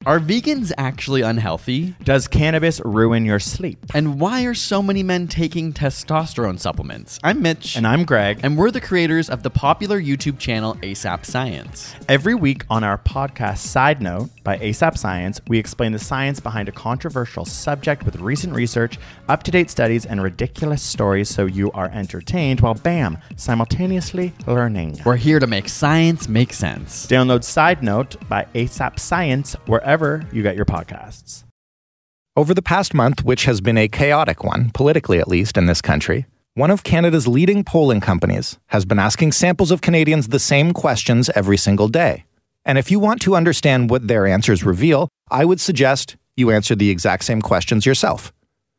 Are vegans actually unhealthy? Does cannabis ruin your sleep? And why are so many men taking testosterone supplements? I'm Mitch. And I'm Greg. And we're the creators of the popular YouTube channel ASAP Science. Every week on our podcast Side Note by ASAP Science, we explain the science behind a controversial subject with recent research, up-to-date studies, and ridiculous stories so you are entertained while, bam, simultaneously learning. We're here to make science make sense. Download Side Note by ASAP Science wherever you get your podcasts. Over the past month, which has been a chaotic one, politically at least in this country, one of Canada's leading polling companies has been asking samples of Canadians the same questions every single day. And if you want to understand what their answers reveal, I would suggest you answer the exact same questions yourself.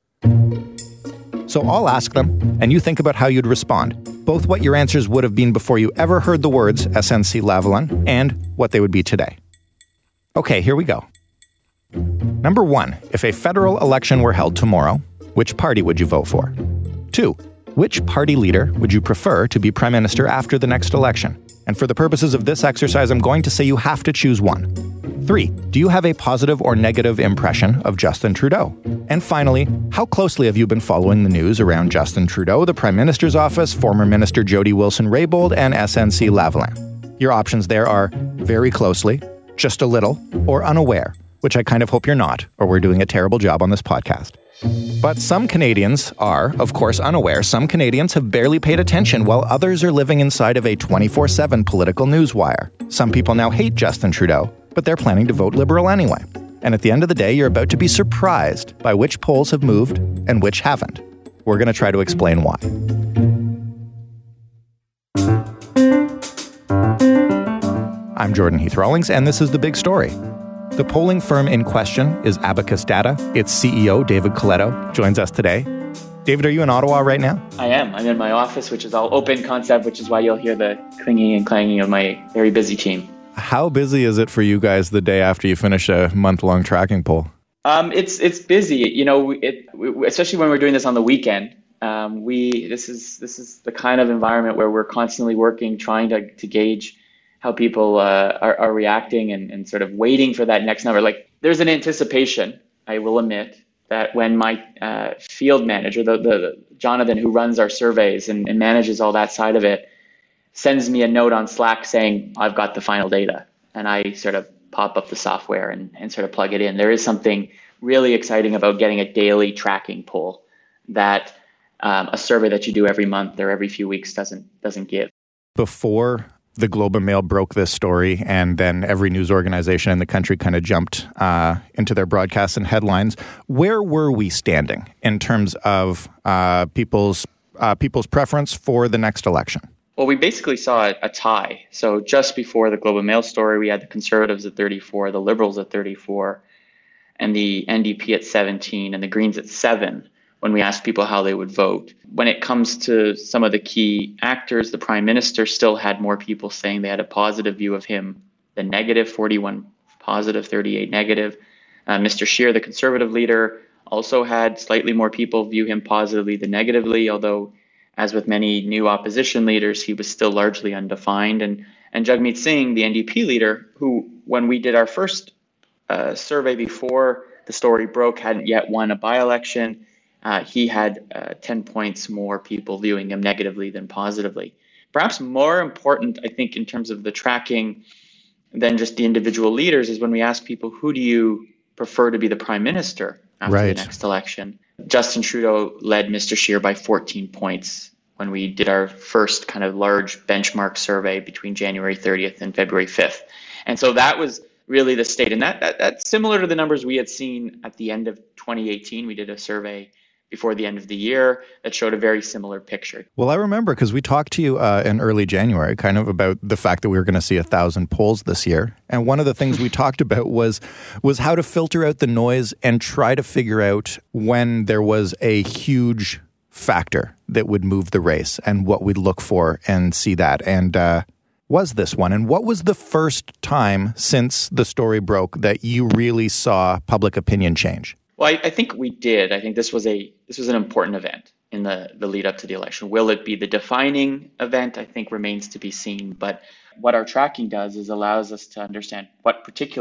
So I'll ask them, and you think about how you'd respond, both what your answers would have been before you ever heard the words SNC Lavalin and what they would be today. Okay, here we go. Number 1, if a federal election were held tomorrow, which party would you vote for? 2, which party leader would you prefer to be prime minister after the next election? And for the purposes of this exercise, I'm going to say you have to choose one. 3, do you have a positive or negative impression of Justin Trudeau? And finally, how closely have you been following the news around Justin Trudeau, the Prime Minister's office, former Minister Jody Wilson-Raybould, and SNC Lavalin? Your options there are very closely, just a little, or unaware, which I kind of hope you're not, or we're doing a terrible job on this podcast. But some Canadians are, of course, unaware. Some Canadians have barely paid attention, while others are living inside of a 24/7 political newswire. Some people now hate Justin Trudeau, but they're planning to vote Liberal anyway. And at the end of the day, you're about to be surprised by which polls have moved and which haven't. We're going to try to explain why. I'm Jordan Heath Rawlings, and this is The Big Story. The polling firm in question is Abacus Data. Its CEO, David Coletto, joins us today. David, are you in Ottawa right now? I am. I'm in my office, which is all open concept, which is why you'll hear the clinging and clanging of my very busy team. How busy is it for you guys the day after you finish a month-long tracking poll? It's busy. You know, especially when we're doing this on the weekend. This is the kind of environment where we're constantly working, trying to gauge how people are reacting and sort of waiting for that next number. Like, there's an anticipation, I will admit, that when my field manager, the Jonathan, who runs our surveys and manages all that side of it, sends me a note on Slack saying, I've got the final data. And I sort of pop up the software and sort of plug it in. There is something really exciting about getting a daily tracking poll that a survey that you do every month or every few weeks doesn't give. Before the Globe and Mail broke this story, and then every news organization in the country kind of jumped into their broadcasts and headlines, where were we standing in terms of people's preference for the next election? Well, we basically saw a tie. So just before the Globe and Mail story, we had the Conservatives at 34, the Liberals at 34, and the NDP at 17, and the Greens at 7 when we asked people how they would vote. When it comes to some of the key actors, the Prime Minister still had more people saying they had a positive view of him than negative, 41 positive, 38 negative. Mr. Scheer, the Conservative leader, also had slightly more people view him positively than negatively, although, as with many new opposition leaders, he was still largely undefined. And Jagmeet Singh, the NDP leader, who, when we did our first survey before the story broke, hadn't yet won a by-election, he had 10 points more people viewing him negatively than positively. Perhaps more important, I think, in terms of the tracking than just the individual leaders is when we ask people, who do you prefer to be the prime minister after the next election? Justin Trudeau led Mr. Scheer by 14 points when we did our first kind of large benchmark survey between January 30th and February 5th. And so that was really the state. And that's similar to the numbers we had seen at the end of 2018. We did a survey before the end of the year that showed a very similar picture. Well, I remember because we talked to you in early January kind of about the fact that we were going to see 1,000 polls this year. And one of the things we talked about was how to filter out the noise and try to figure out when there was a huge factor that would move the race and what we'd look for and see that. And was this one? And what was the first time since the story broke that you really saw public opinion change? Well, I think we did. I think this was an important event in the lead up to the election. Will it be the defining event? I think remains to be seen. But what our tracking does is allows us to understand what particular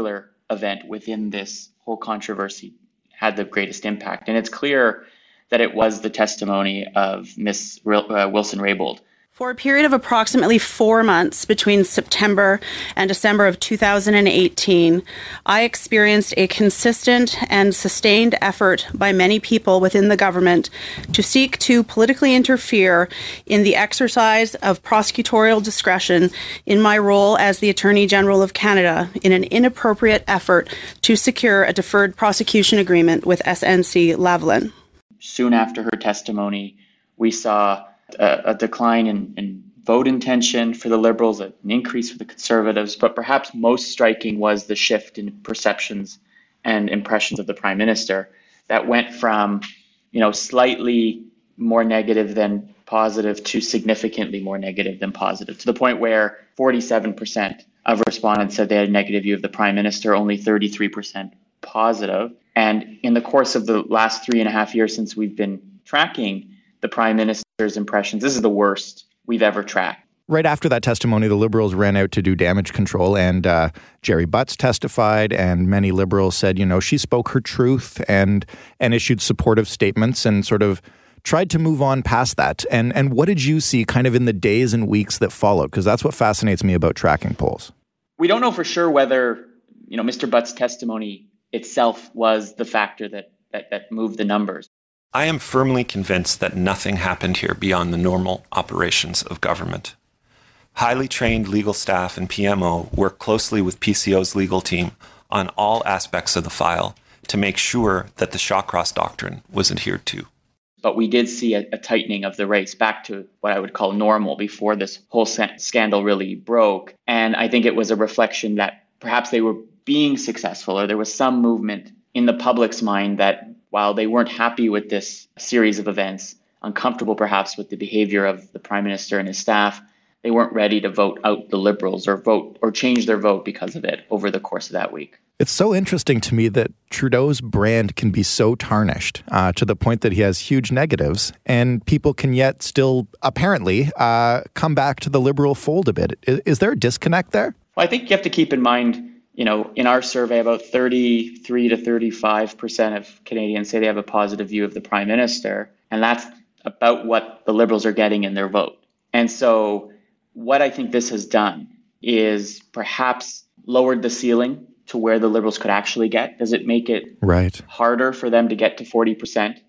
event within this whole controversy had the greatest impact. And it's clear that it was the testimony of Ms. Wilson-Raybould. For a period of approximately 4 months between September and December of 2018, I experienced a consistent and sustained effort by many people within the government to seek to politically interfere in the exercise of prosecutorial discretion in my role as the Attorney General of Canada in an inappropriate effort to secure a deferred prosecution agreement with SNC-Lavalin. Soon after her testimony, we saw a decline in vote intention for the Liberals, an increase for the Conservatives, but perhaps most striking was the shift in perceptions and impressions of the Prime Minister that went from, slightly more negative than positive to significantly more negative than positive, to the point where 47% of respondents said they had a negative view of the Prime Minister, only 33% positive. And in the course of the last 3.5 years since we've been tracking the Prime Minister's impressions, this is the worst we've ever tracked. Right after that testimony, the Liberals ran out to do damage control, and Gerry Butts testified, and many Liberals said, she spoke her truth and issued supportive statements and sort of tried to move on past that. And what did you see kind of in the days and weeks that followed? Because that's what fascinates me about tracking polls. We don't know for sure whether, Mr. Butts' testimony itself was the factor that moved the numbers. I am firmly convinced that nothing happened here beyond the normal operations of government. Highly trained legal staff and PMO work closely with PCO's legal team on all aspects of the file to make sure that the Shawcross Doctrine was adhered to. But we did see a tightening of the race back to what I would call normal before this whole scandal really broke. And I think it was a reflection that perhaps they were being successful, or there was some movement in the public's mind that while they weren't happy with this series of events, uncomfortable perhaps with the behavior of the Prime Minister and his staff, they weren't ready to vote out the Liberals or change their vote because of it over the course of that week. It's so interesting to me that Trudeau's brand can be so tarnished to the point that he has huge negatives, and people can yet still apparently come back to the Liberal fold a bit. Is there a disconnect there? Well, I think you have to keep in mind, in our survey, about 33 to 35% of Canadians say they have a positive view of the Prime Minister, and that's about what the Liberals are getting in their vote. And so what I think this has done is perhaps lowered the ceiling to where the Liberals could actually get. Does it make it harder for them to get to 40%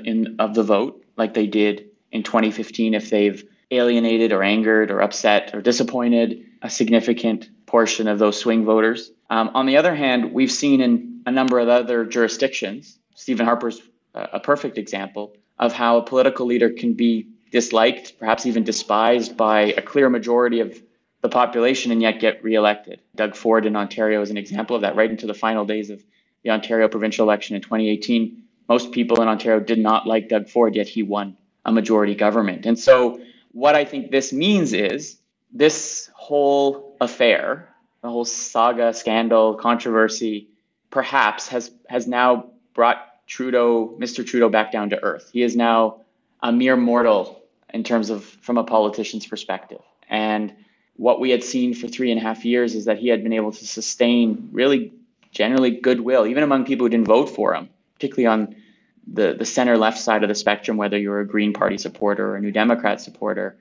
of the vote like they did in 2015 if they've alienated or angered or upset or disappointed a significant portion of those swing voters? On the other hand, we've seen in a number of other jurisdictions, Stephen Harper's a perfect example of how a political leader can be disliked, perhaps even despised by a clear majority of the population and yet get reelected. Doug Ford in Ontario is an example of that. Right into the final days of the Ontario provincial election in 2018, most people in Ontario did not like Doug Ford, yet he won a majority government. And so what I think this means is this whole affair, the whole saga, scandal, controversy, perhaps has now brought Mr. Trudeau back down to earth. He is now a mere mortal in terms of from a politician's perspective. And what we had seen for 3.5 years is that he had been able to sustain really generally goodwill, even among people who didn't vote for him, particularly on the center-left side of the spectrum, whether you're a Green Party supporter or a New Democrat supporter.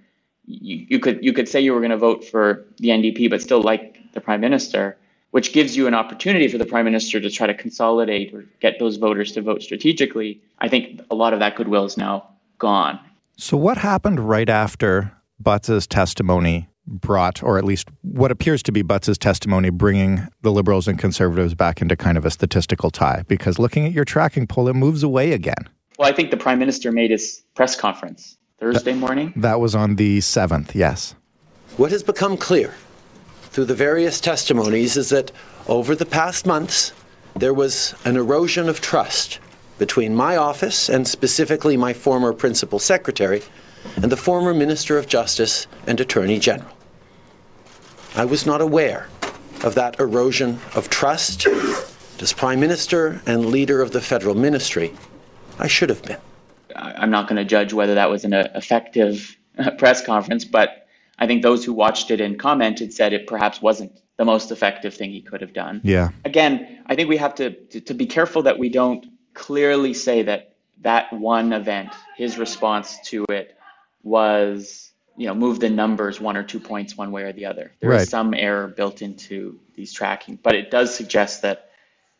You could say you were going to vote for the NDP, but still like the Prime Minister, which gives you an opportunity for the Prime Minister to try to consolidate or get those voters to vote strategically. I think a lot of that goodwill is now gone. So what happened right after Butts' testimony brought, or at least what appears to be Butts' testimony, bringing the Liberals and Conservatives back into kind of a statistical tie? Because looking at your tracking poll, it moves away again. Well, I think the Prime Minister made his press conference Thursday morning. That was on the 7th, yes. What has become clear through the various testimonies is that over the past months, there was an erosion of trust between my office and specifically my former principal secretary and the former Minister of Justice and Attorney General. I was not aware of that erosion of trust. As Prime Minister and leader of the federal ministry, I should have been. I'm not going to judge whether that was an effective press conference, but I think those who watched it and commented said it perhaps wasn't the most effective thing he could have done. Yeah. Again, I think we have to be careful that we don't clearly say that one event, his response to it was, move the numbers 1 or 2 points one way or the other. There is some error built into these tracking, but it does suggest that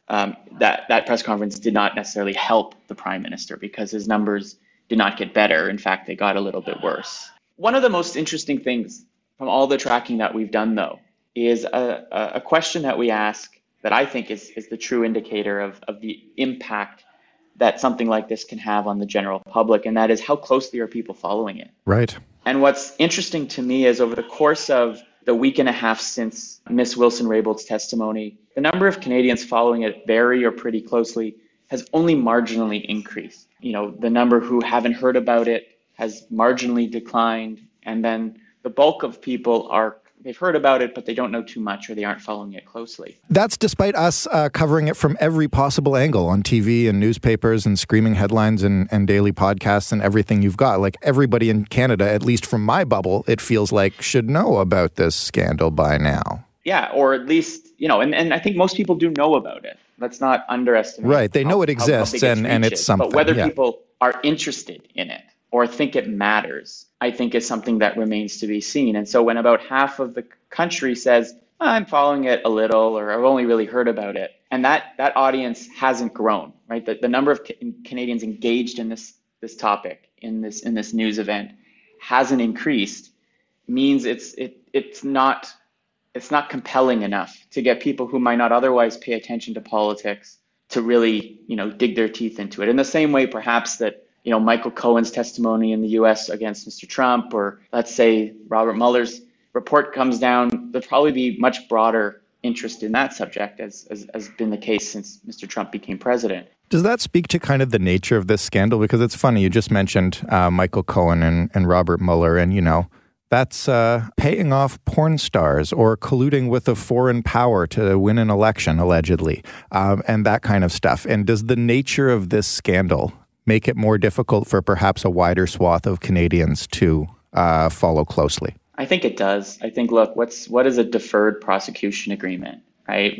that press conference did not necessarily help the prime minister because his numbers did not get better. In fact, they got a little bit worse. One of the most interesting things from all the tracking that we've done, though, is a question that we ask that I think is the true indicator of the impact that something like this can have on the general public, and that is how closely are people following it. Right. And what's interesting to me is over the course of the week and a half since Miss Wilson-Raybould's testimony, the number of Canadians following it very or pretty closely has only marginally increased. The number who haven't heard about it has marginally declined, and then the bulk of people they've heard about it, but they don't know too much or they aren't following it closely. That's despite us covering it from every possible angle on TV and newspapers and screaming headlines and daily podcasts and everything you've got. Like everybody in Canada, at least from my bubble, it feels like should know about this scandal by now. Yeah, or at least, and I think most people do know about it. Let's not underestimate. Right, they know it exists and it's something. But whether people are interested in it or think it matters, I think is something that remains to be seen. And so when about half of the country says, I'm following it a little, or I've only really heard about it, and that audience hasn't grown, right? The number of Canadians engaged in this topic, in this news event, hasn't increased, means it's not compelling enough to get people who might not otherwise pay attention to politics to really, dig their teeth into it. In the same way, perhaps that Michael Cohen's testimony in the U.S. against Mr. Trump, or let's say Robert Mueller's report comes down, there'll probably be much broader interest in that subject, as been the case since Mr. Trump became president. Does that speak to kind of the nature of this scandal? Because it's funny, you just mentioned Michael Cohen and Robert Mueller, and that's paying off porn stars or colluding with a foreign power to win an election, allegedly, and that kind of stuff. And does the nature of this scandal make it more difficult for perhaps a wider swath of Canadians to follow closely? I think it does. I think, look, what is a deferred prosecution agreement, right?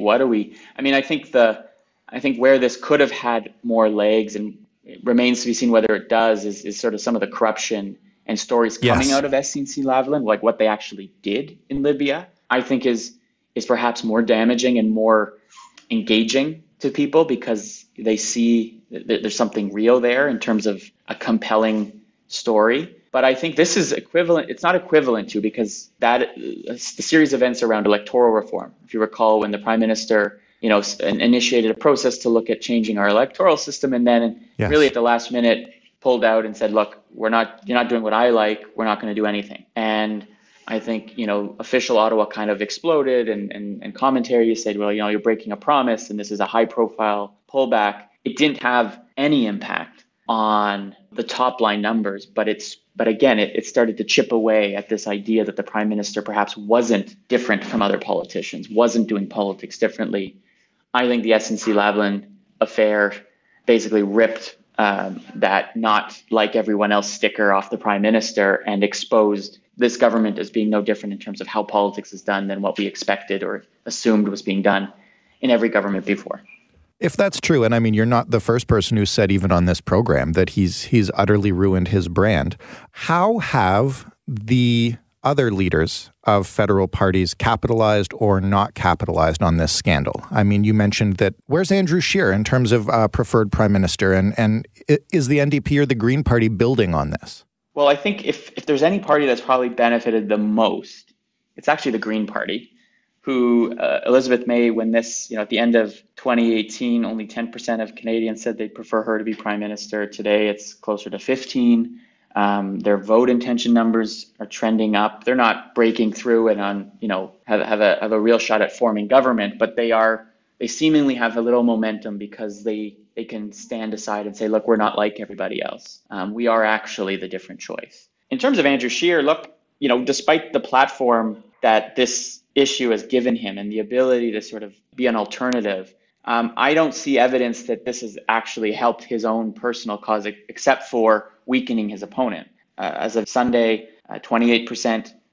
I think where this could have had more legs, and it remains to be seen whether it does, is sort of some of the corruption and stories coming out of SNC-Lavalin, like what they actually did in Libya, I think is perhaps more damaging and more engaging to people because they see that there's something real there in terms of a compelling story. But I think this is equivalent. It's not equivalent to, because the series of events around electoral reform. If you recall, when the Prime Minister, initiated a process to look at changing our electoral system, and then really at the last minute pulled out and said, "Look, you're not doing what I like. We're not going to do anything." And I think official Ottawa kind of exploded, and commentary said, "Well, you're breaking a promise, and this is a high-profile pullback." It didn't have any impact on the top line numbers, but again, it started to chip away at this idea that the Prime Minister perhaps wasn't different from other politicians, wasn't doing politics differently. I think the SNC-Lavalin affair basically ripped that not like everyone else sticker off the Prime Minister and exposed this government as being no different in terms of how politics is done than what we expected or assumed was being done in every government before. If that's true, and I mean, you're not the first person who said even on this program that he's utterly ruined his brand, how have the other leaders of federal parties capitalized or not capitalized on this scandal? I mean, you mentioned that. Where's Andrew Scheer in terms of preferred prime minister? And is the NDP or the Green Party building on this? Well, I think if there's any party that's probably benefited the most, it's actually the Green Party, who Elizabeth May, when this, at the end of 2018, only 10% of Canadians said they'd prefer her to be prime minister. Today, it's closer to 15. Their vote intention numbers are trending up. They're not breaking through and have a real shot at forming government, but they seemingly have a little momentum because they can stand aside and say, look, we're not like everybody else. We are actually the different choice. In terms of Andrew Scheer, look, despite the platform that this issue has given him and the ability to sort of be an alternative, I don't see evidence that this has actually helped his own personal cause, except for weakening his opponent. As of Sunday, 28%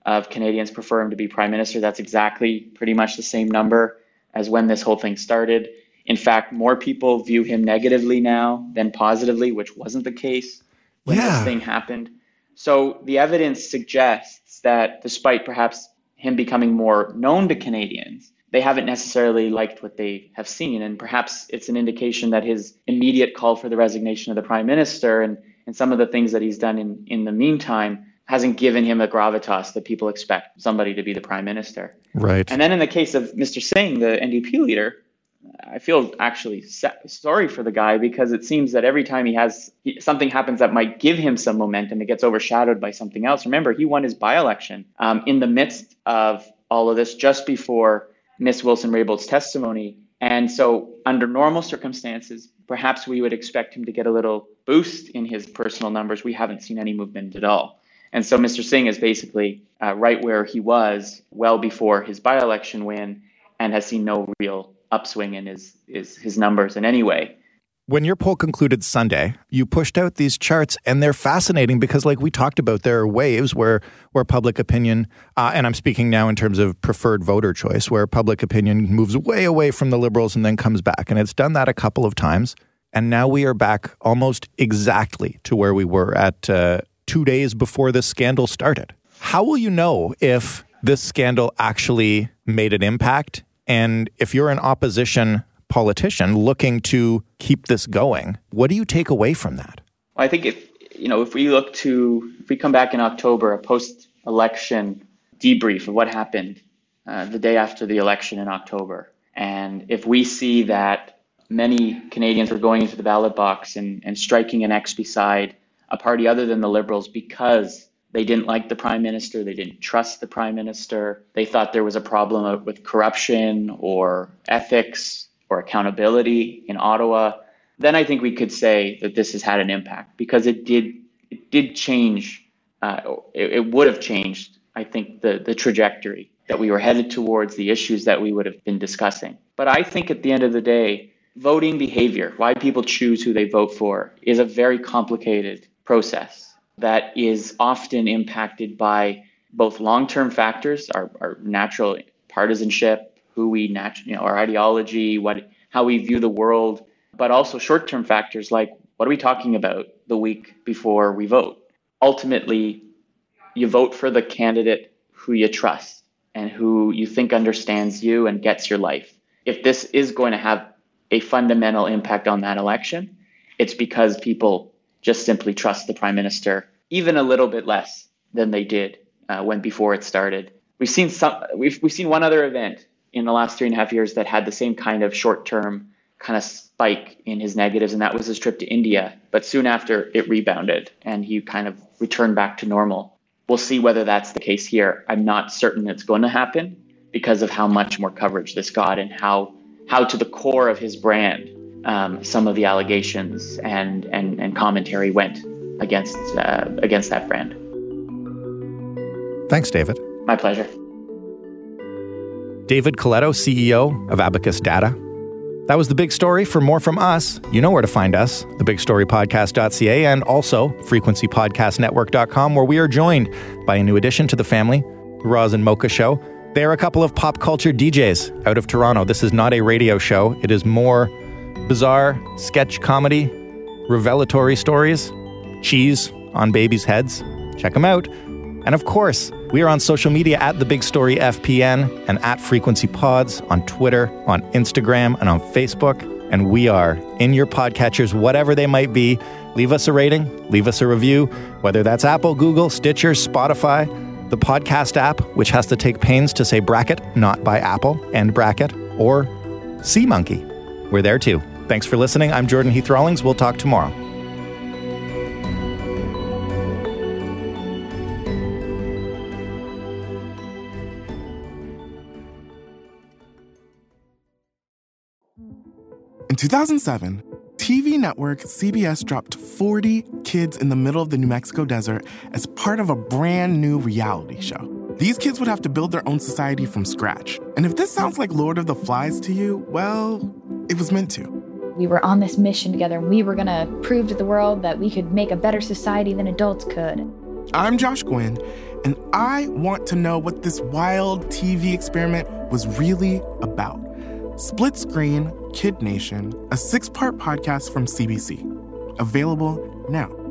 of Canadians prefer him to be prime minister. That's exactly pretty much the same number as when this whole thing started. In fact, more people view him negatively now than positively, which wasn't the case when this thing happened. So the evidence suggests that despite perhaps him becoming more known to Canadians, they haven't necessarily liked what they have seen. And perhaps it's an indication that his immediate call for the resignation of the prime minister and some of the things that he's done in the meantime hasn't given him a gravitas that people expect somebody to be the prime minister. Right. And then in the case of Mr. Singh, the NDP leader, I feel actually sorry for the guy, because it seems that every time something happens that might give him some momentum, it gets overshadowed by something else. Remember, he won his by-election in the midst of all of this, just before Ms. Wilson-Raybould's testimony. And so under normal circumstances, perhaps we would expect him to get a little boost in his personal numbers. We haven't seen any movement at all. And so Mr. Singh is basically right where he was well before his by-election win, and has seen no real upswing in his numbers in any way. When your poll concluded Sunday, you pushed out these charts, and they're fascinating because, like we talked about, there are waves where public opinion, and I'm speaking now in terms of preferred voter choice, where public opinion moves way away from the Liberals and then comes back. And it's done that a couple of times. And now we are back almost exactly to where we were at 2 days before this scandal started. How will you know if this scandal actually made an impact? And if you're an opposition politician looking to keep this going, what do you take away from that? Well, I think if we come back in October, a post-election debrief of what happened the day after the election in October, and if we see that many Canadians were going into the ballot box and striking an X beside a party other than the Liberals because they didn't like the prime minister, they didn't trust the prime minister, they thought there was a problem with corruption or ethics or accountability in Ottawa, then I think we could say that this has had an impact, because it did change. It would have changed, I think, the trajectory that we were headed towards, the issues that we would have been discussing. But I think at the end of the day, voting behavior, why people choose who they vote for, is a very complicated process that is often impacted by both long-term factors, our natural partisanship, our ideology, how we view the world, but also short-term factors like what are we talking about the week before we vote. Ultimately, you vote for the candidate who you trust and who you think understands you and gets your life. If this is going to have a fundamental impact on that election, it's because people just simply trust the prime minister even a little bit less than they did when before it started. We've seen one other event in the last 3.5 years that had the same kind of short-term kind of spike in his negatives, and that was his trip to India. But soon after, it rebounded, and he kind of returned back to normal. We'll see whether that's the case here. I'm not certain it's going to happen because of how much more coverage this got and how to the core of his brand, some of the allegations and commentary went against that brand. Thanks, David. My pleasure. David Coletto, CEO of Abacus Data. That was The Big Story. For more from us, you know where to find us, thebigstorypodcast.ca, and also frequencypodcastnetwork.com, where we are joined by a new addition to the family, The Roz and Mocha Show. They are a couple of pop culture DJs out of Toronto. This is not a radio show. It is more bizarre sketch comedy, revelatory stories, cheese on babies' heads. Check them out. And of course, we are on social media at The Big Story FPN and at Frequency Pods on Twitter, on Instagram, and on Facebook. And we are in your podcatchers, whatever they might be. Leave us a rating, leave us a review, whether that's Apple, Google, Stitcher, Spotify, the podcast app, which has to take pains to say bracket, not by Apple, and bracket, or Sea Monkey. We're there too. Thanks for listening. I'm Jordan Heath Rawlings. We'll talk tomorrow. In 2007, TV network CBS dropped 40 kids in the middle of the New Mexico desert as part of a brand new reality show. These kids would have to build their own society from scratch. And if this sounds like Lord of the Flies to you, well, it was meant to. We were on this mission together, and we were going to prove to the world that we could make a better society than adults could. I'm Josh Gwynn, and I want to know what this wild TV experiment was really about. Split Screen, Kid Nation, a 6-part podcast from CBC. Available now.